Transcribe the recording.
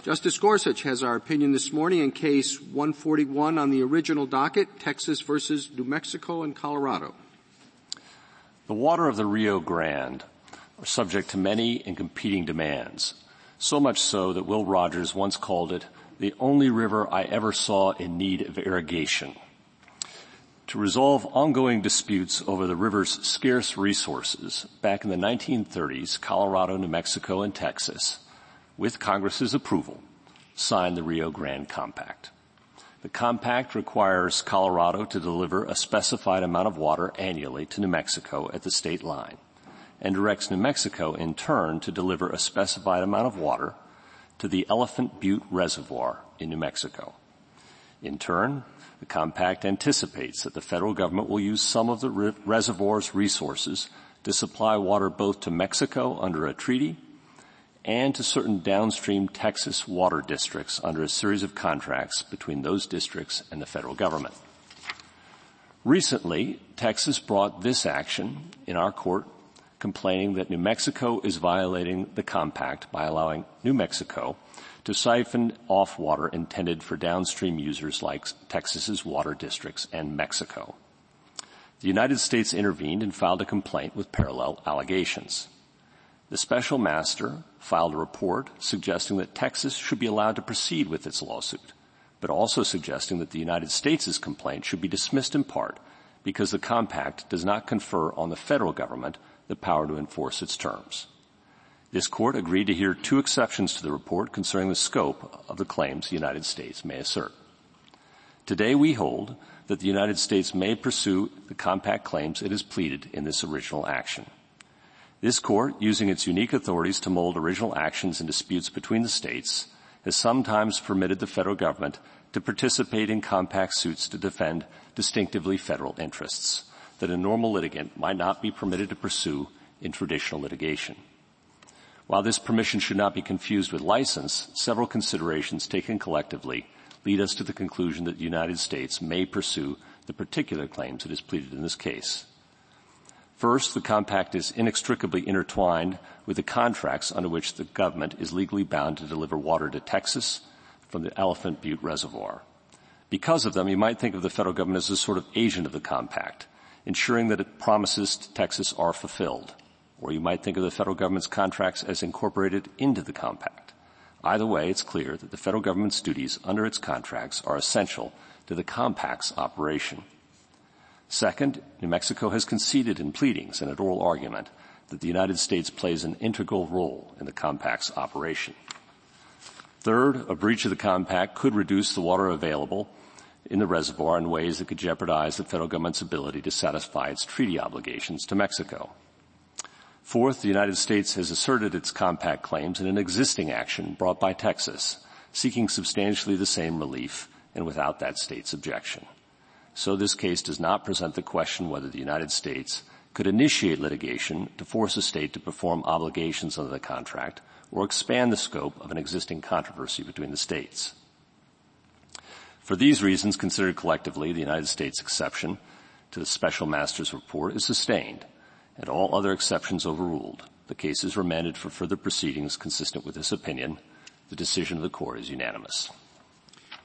Justice Gorsuch has our opinion this morning in Case 141 on the original docket, Texas versus New Mexico and Colorado. The water of the Rio Grande are subject to many and competing demands, so much so that Will Rogers once called it the only river I ever saw in need of irrigation. To resolve ongoing disputes over the river's scarce resources, back in the 1930s, Colorado, New Mexico, and Texas, with Congress's approval, signed the Rio Grande Compact. The compact requires Colorado to deliver a specified amount of water annually to New Mexico at the state line, and directs New Mexico, in turn, to deliver a specified amount of water to the Elephant Butte Reservoir in New Mexico. In turn, the compact anticipates that the federal government will use some of the reservoir's resources to supply water both to Mexico under a treaty and to certain downstream Texas water districts under a series of contracts between those districts and the federal government. Recently, Texas brought this action in our court, complaining that New Mexico is violating the compact by allowing New Mexico to siphon off water intended for downstream users like Texas's water districts and Mexico. The United States intervened and filed a complaint with parallel allegations. The special master filed a report suggesting that Texas should be allowed to proceed with its lawsuit, but also suggesting that the United States' complaint should be dismissed in part because the compact does not confer on the federal government the power to enforce its terms. This court agreed to hear two exceptions to the report concerning the scope of the claims the United States may assert. Today we hold that the United States may pursue the compact claims it has pleaded in this original action. This court, using its unique authorities to mold original actions and disputes between the states, has sometimes permitted the federal government to participate in compact suits to defend distinctively federal interests that a normal litigant might not be permitted to pursue in traditional litigation. While this permission should not be confused with license, several considerations taken collectively lead us to the conclusion that the United States may pursue the particular claims it has pleaded in this case. First, the compact is inextricably intertwined with the contracts under which the government is legally bound to deliver water to Texas from the Elephant Butte Reservoir. Because of them, you might think of the federal government as a sort of agent of the compact, ensuring that its promises to Texas are fulfilled. Or you might think of the federal government's contracts as incorporated into the compact. Either way, it's clear that the federal government's duties under its contracts are essential to the compact's operation. Second, New Mexico has conceded in pleadings and at oral argument that the United States plays an integral role in the compact's operation. Third, a breach of the compact could reduce the water available in the reservoir in ways that could jeopardize the federal government's ability to satisfy its treaty obligations to Mexico. Fourth, the United States has asserted its compact claims in an existing action brought by Texas, seeking substantially the same relief and without that state's objection. So this case does not present the question whether the United States could initiate litigation to force a state to perform obligations under the contract or expand the scope of an existing controversy between the states. For these reasons, considered collectively, the United States exception to the special master's report is sustained and all other exceptions overruled. The case is remanded for further proceedings consistent with this opinion. The decision of the court is unanimous.